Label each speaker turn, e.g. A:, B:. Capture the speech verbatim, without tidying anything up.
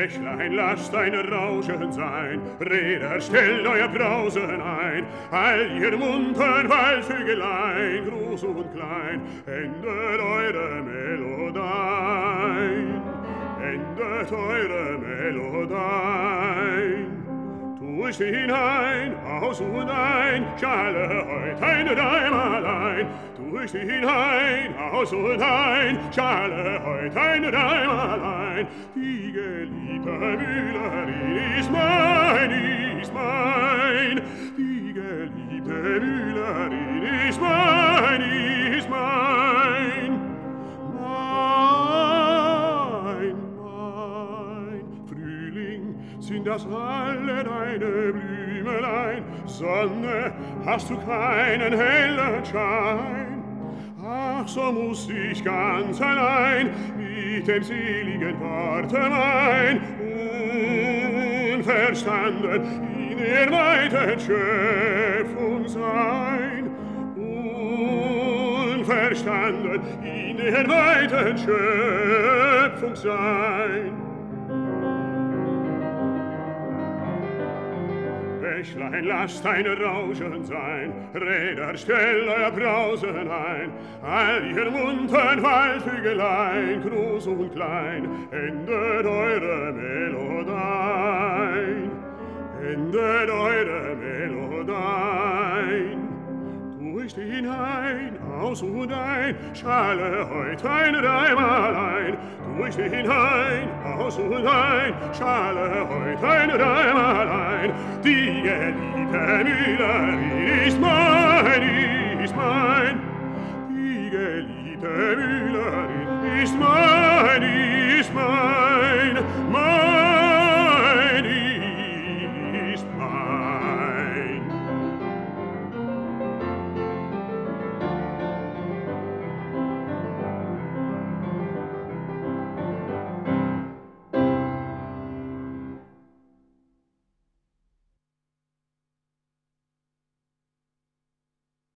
A: Bächlein, lasst ein Rauschen sein, Räder, stellt euer Brausen ein, all ihr munter Waldvögelein, groß und klein, ändert eure Melodein, ändert eure Melodein. Durch hinein, aus und ein, Schale heut ein Reim allein. Durch hinein, aus und ein, Schale heut ein Reim allein. Die geliebte Müllerin ist mein, ist mein. Die geliebte Müllerin ist mein, ist mein. Mein, mein Frühling, sind das alle deine Blümelein? Sonne, hast du keinen hellen Schein? Ach, so muß ich ganz allein mit dem seligen Worte mein, unverstanden in der weiten Schöpfung sein, unverstanden in der weiten Schöpfung sein. Bächlein, lasst ein Rauschen sein, Räder, stellt euer Brausen ein, all ihr muntern Waldvögelein, groß und klein, ändert eure Melodein, ändert eure Melodein. Durch hinein, aus und ein, Schale heut ein Reim allein. Durch hinein, aus und ein, Schale heut ein Reim allein. Die geliebte Müllerin ist mein, ist mein. Die geliebte Müllerin